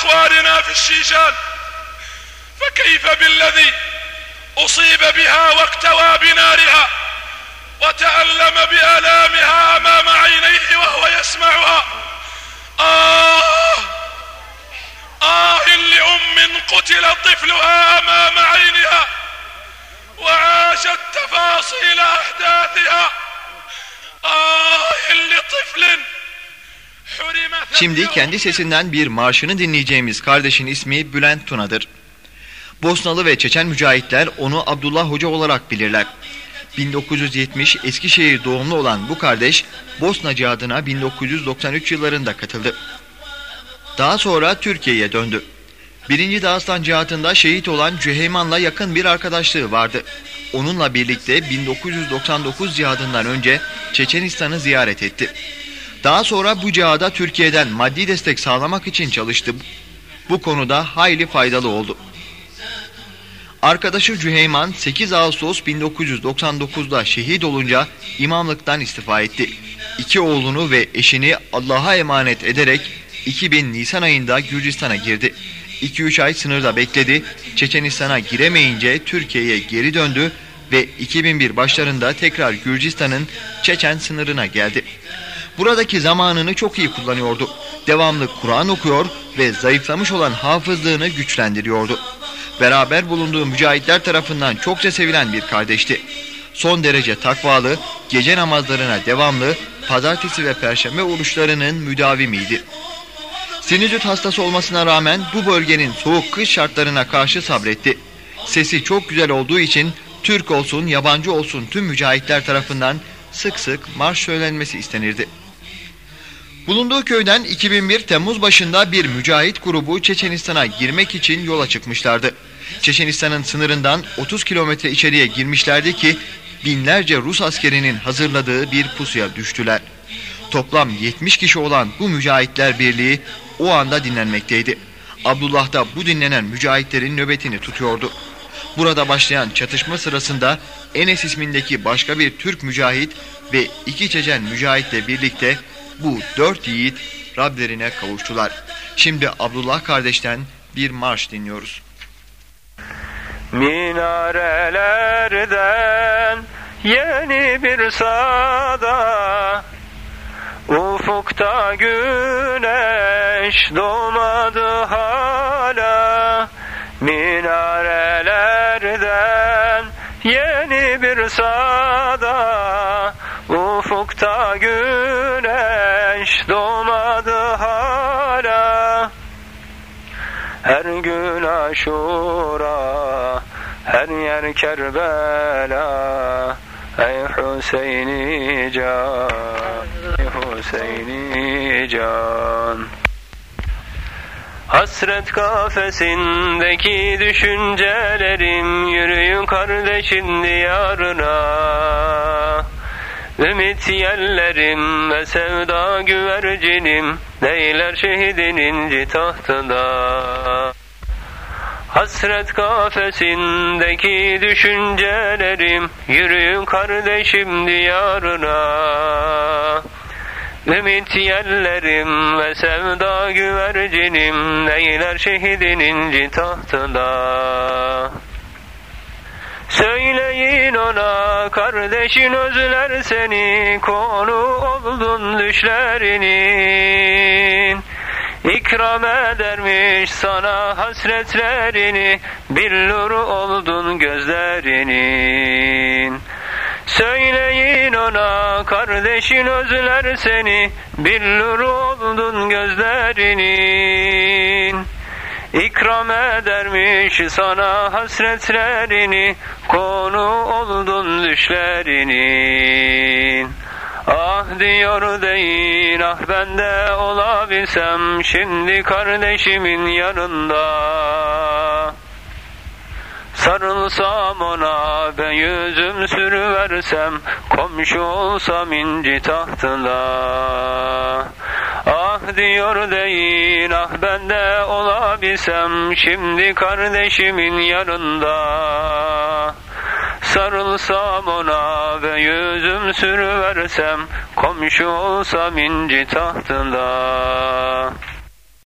إخواننا في الشيشان، فكيف بالذي أصيب بها واكتوى بنارها وتألم بآلامها أمام عينيه وهو يسمعها. لأم قتل طفلها أمام عينها وعاشت تفاصيل أحداثها. لطفل حرم. Şimdi kendi sesinden bir marşını dinleyeceğimiz kardeşin ismi Bülent Tuna'dır. Bosnalı ve Çeçen mücahitler onu Abdullah Hoca olarak bilirler. 1970 Eskişehir doğumlu olan bu kardeş Bosna cihadına 1993 yıllarında katıldı. Daha sonra Türkiye'ye döndü. 1. Dağıstan cihatında şehit olan Cüheyman'la yakın bir arkadaşlığı vardı. Onunla birlikte 1999 cihadından önce Çeçenistan'ı ziyaret etti. Daha sonra bu cihada Türkiye'den maddi destek sağlamak için çalıştı. Bu konuda hayli faydalı oldu. Arkadaşı Cüheyman 8 Ağustos 1999'da şehit olunca imamlıktan istifa etti. 2 oğlunu ve eşini Allah'a emanet ederek 2000 Nisan ayında Gürcistan'a girdi. 2-3 ay sınırda bekledi. Çeçenistan'a giremeyince Türkiye'ye geri döndü ve 2001 başlarında tekrar Gürcistan'ın Çeçen sınırına geldi. Buradaki zamanını çok iyi kullanıyordu. Devamlı Kur'an okuyor ve zayıflamış olan hafızlığını güçlendiriyordu. Beraber bulunduğu mücahitler tarafından çokça sevilen bir kardeşti. Son derece takvalı, gece namazlarına devamlı, pazartesi ve perşembe oruçlarının müdavimiydi. Sinüzit hastası olmasına rağmen bu bölgenin soğuk kış şartlarına karşı sabretti. Sesi çok güzel olduğu için Türk olsun yabancı olsun tüm mücahitler tarafından sık sık marş söylenmesi istenirdi. Bulunduğu köyden 2001 Temmuz başında bir mücahit grubu Çeçenistan'a girmek için yola çıkmışlardı. Çeçenistan'ın sınırından 30 kilometre içeriye girmişlerdi ki binlerce Rus askerinin hazırladığı bir pusuya düştüler. Toplam 70 kişi olan bu mücahitler birliği o anda dinlenmekteydi. Abdullah da bu dinlenen mücahitlerin nöbetini tutuyordu. Burada başlayan çatışma sırasında Enes ismindeki başka bir Türk mücahit ve 2 Çeçen mücahitle birlikte bu 4 yiğit Rablerine kavuştular. Şimdi Abdullah kardeşten bir marş dinliyoruz. Minarelerden yeni bir sada, ufukta güneş doğmadı hala. Minarelerden yeni bir sada, ufukta güneş doğmadı hala. Her gün Aşura, her yer Kerbela. Ey Hüseyin'i can, ey Hüseyin'i can. Hasret kafesindeki düşüncelerim, yürüyün kardeşin diyarına. Ümit yellerim ve sevda güvercinim, neyler şehidinin tahtında. Hasret kafesindeki düşüncelerim, yürüyün kardeşim diyarına. Ümit yellerim ve sevda güvercinim, neyler şehidinin tahtında. Söyleyin ona kardeşin özler seni, konu oldun düşlerinin. İkram edermiş sana hasretlerini, billur oldun gözlerinin. Söyleyin ona kardeşin özler seni, billur oldun gözlerinin. İkram edermiş sana hasretlerini, konu oldun düşlerinin. Ah diyor deyin, ah ben de olabilsem şimdi kardeşimin yanında. Sarılsam ona ben yüzüm sürüversem, komşu olsam inci tahtında. Ah diyor deyin, ah ben de olabilsem şimdi kardeşimin yanında. Sarılsam ona ve yüzüm sürüversem, komşu olsam inci tahtında.